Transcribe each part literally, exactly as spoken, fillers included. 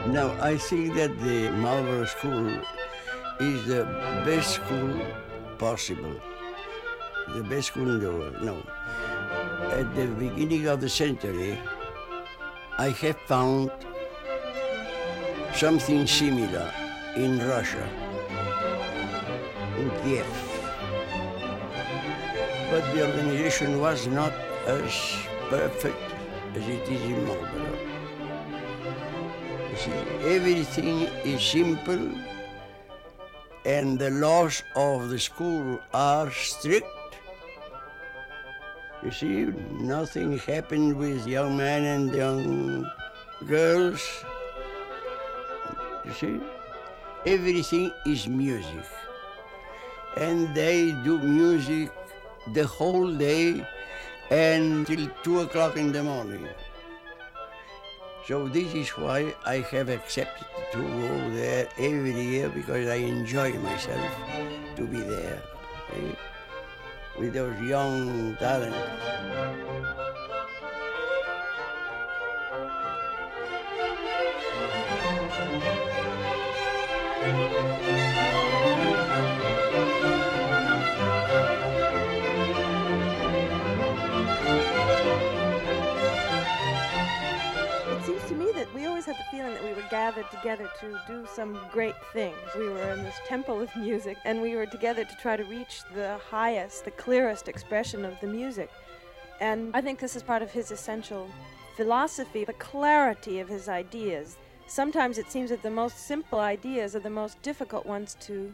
Now, I think that the Marlborough School is the best school possible, the best school in the world. No. At the beginning of the century, I have found something similar in Russia, in Kiev. But the organization was not as perfect as it is in Marlborough. You see, everything is simple and the laws of the school are strict. You see, nothing happened with young men and young girls. You see, everything is music. And they do music the whole day until two o'clock in the morning. So this is why I have accepted to go there every year, because I enjoy myself to be there, see, with those young talents. Had the feeling that we were gathered together to do some great things. We were in this temple of music, and we were together to try to reach the highest, the clearest expression of the music. And I think this is part of his essential philosophy, the clarity of his ideas. Sometimes it seems that the most simple ideas are the most difficult ones to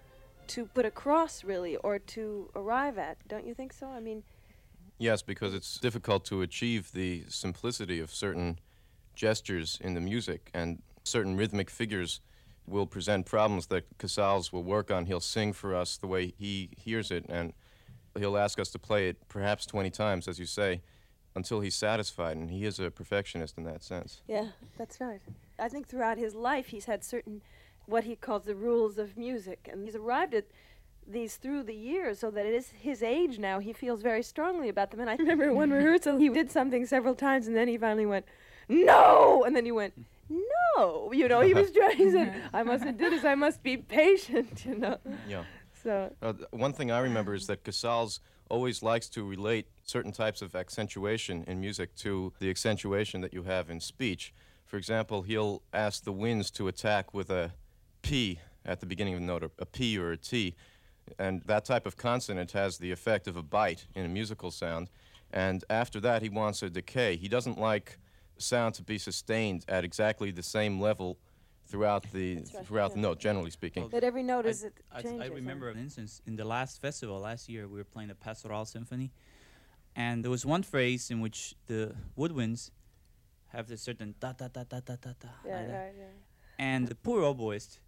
to put across, really, or to arrive at. Don't you think so? I mean... Yes, because it's difficult to achieve the simplicity of certain gestures in the music, and certain rhythmic figures will present problems that Casals will work on. He'll sing for us the way he hears it, and he'll ask us to play it perhaps twenty times, as you say, until he's satisfied, and he is a perfectionist in that sense. Yeah, that's right. I think throughout his life he's had certain, what he calls the rules of music, and he's arrived at these through the years, so that it is his age now. He feels very strongly about them, and I remember one rehearsal he did something several times, and then he finally went, "No!" And then he went, "No!" You know, he was trying, he said, "I mustn't do this, I must be patient," you know. Yeah. So. Uh, th- one thing I remember is that Casals always likes to relate certain types of accentuation in music to the accentuation that you have in speech. For example, he'll ask the winds to attack with a P at the beginning of the note, or a P or a T, and that type of consonant has the effect of a bite in a musical sound. And after that, he wants a decay. He doesn't like sound to be sustained at exactly the same level throughout the right, throughout yeah. the note, generally speaking. That every note I, is it I, changes. I remember an instance in the last festival last year. We were playing the Pastoral Symphony, and there was one phrase in which the woodwinds have this certain da da da da da da da. Yeah, like that. right, yeah. And the poor oboist,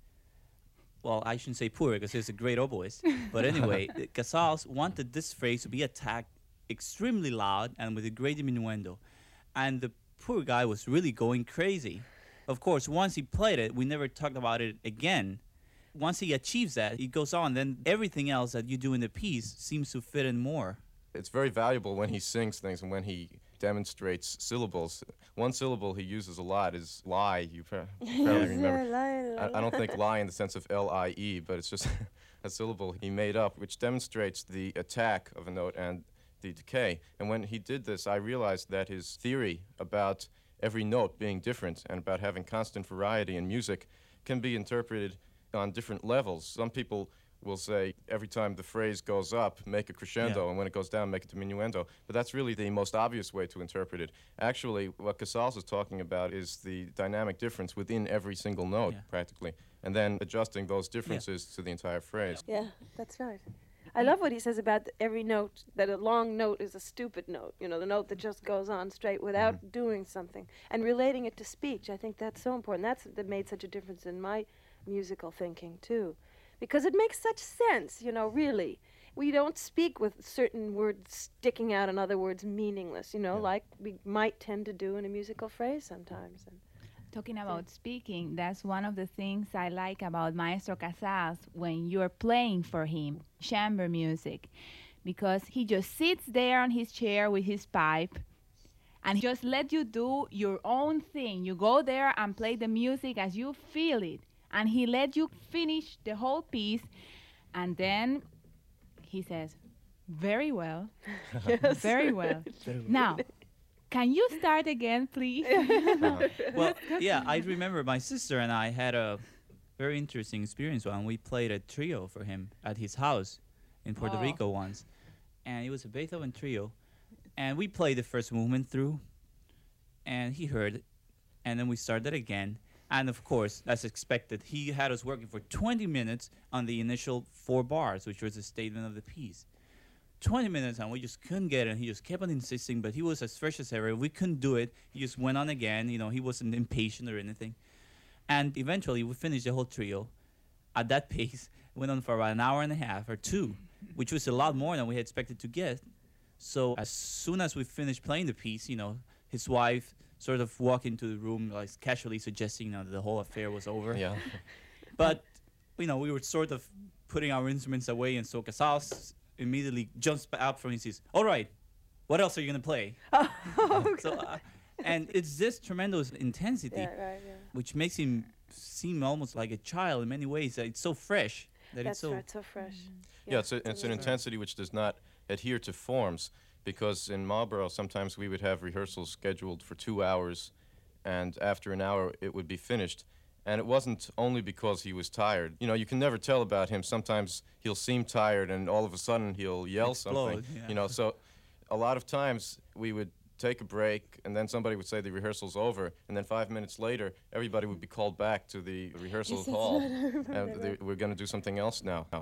well, I shouldn't say poor because he's a great oboist, but anyway, Casals wanted this phrase to be attacked extremely loud and with a great diminuendo, and the poor guy was really going crazy. Of course, once he played it, we never talked about it again. Once he achieves that, he goes on, then everything else that you do in the piece seems to fit in more. It's very valuable when he sings things and when he demonstrates syllables. One syllable he uses a lot is lie. You pr- probably remember. I, I don't think lie in the sense of L I E, but it's just a syllable he made up, which demonstrates the attack of a note and the decay. And when he did this, I realized that his theory about every note being different and about having constant variety in music can be interpreted on different levels. Some people will say every time the phrase goes up, make a crescendo, Yeah. and when it goes down, make a diminuendo. But that's really the most obvious way to interpret it. Actually, what Casals is talking about is the dynamic difference within every single note, Yeah. practically, and then adjusting those differences yeah. to the entire phrase. Yeah, that's right. I love what he says about every note, that a long note is a stupid note, you know, the note that just goes on straight without mm-hmm. doing something, and relating it to speech. I think that's so important. That's that made such a difference in my musical thinking, too, because it makes such sense, you know, really. We don't speak with certain words sticking out and other words meaningless, you know, yeah. like we might tend to do in a musical phrase sometimes. And Talking about speaking, that's one of the things I like about Maestro Casals when you're playing for him, chamber music, because he just sits there on his chair with his pipe and just let you do your own thing. You go there and play the music as you feel it. And he let you finish the whole piece. And then he says, very well. Yes. Very well. Now, can you start again, please? Uh-huh. Well, yeah, I remember my sister and I had a very interesting experience when we played a trio for him at his house in Puerto Oh. Rico once. And it was a Beethoven trio. And we played the first movement through, and he heard it. And then we started again. And of course, as expected, he had us working for twenty minutes on the initial four bars, which was the statement of the piece. twenty minutes, and we just couldn't get it. He just kept on insisting, but he was as fresh as ever. We couldn't do it. He just went on again. You know, he wasn't impatient or anything. And eventually, we finished the whole trio at that pace. Went on for about an hour and a half or two, which was a lot more than we had expected to get. So as soon as we finished playing the piece, you know, his wife sort of walked into the room, like casually suggesting, you know, that the whole affair was over. Yeah. But, you know, we were sort of putting our instruments away, and so Casals immediately jumps up from his seat. All right, what else are you going to play? Oh, So, uh, and it's this tremendous intensity, yeah, right, yeah. which makes him seem almost like a child in many ways. That it's so fresh. That That's it's so right, so fresh. Yeah, it's, a, it's an amazing. intensity which does not adhere to forms, because in Marlborough sometimes we would have rehearsals scheduled for two hours, and after an hour it would be finished. And it wasn't only because he was tired. You know, you can never tell about him. Sometimes he'll seem tired, and all of a sudden he'll yell Explode, something. yeah. You know, so a lot of times we would take a break, and then somebody would say the rehearsal's over, and then five minutes later, everybody would be called back to the rehearsal Yes, that's hall, right, I remember and they, that. we're going to do something else now.